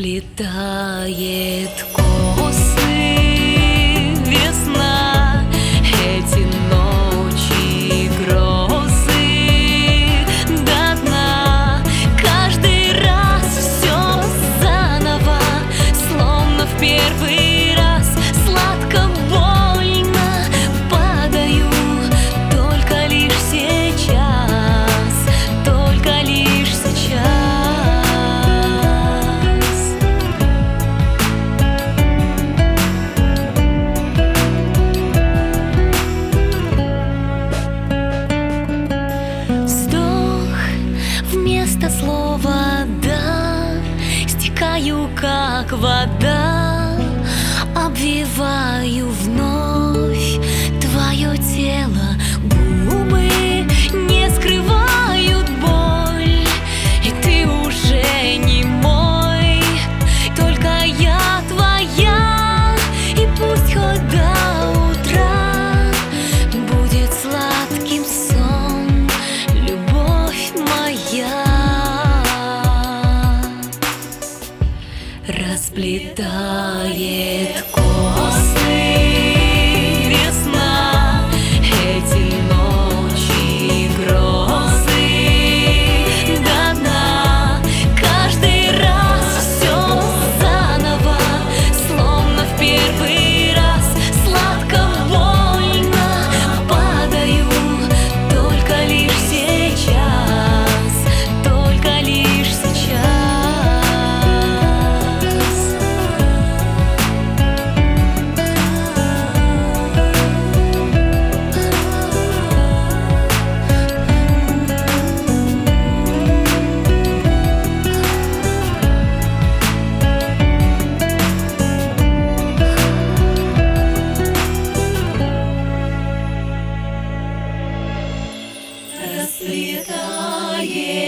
Расплетает косы весна, эти ночи грозы до дна. Каждый раз все заново, словно в первый раз. Сладко, больно падаю, только лишь сейчас, только лишь сейчас. Вместо слова «да» стекаю, как вода, обвиваю вновь твое тело. Губы не скрывают боль, и ты уже не мой, только я твоя. И пусть хоть до утра будет сладким сон любовь моя. Расплетает косы весна, эти ночи грозы до дна. Каждый раз все заново, словно в первый раз. Сладко, больно падаю, только лишь сейчас, только лишь сейчас. Расцветает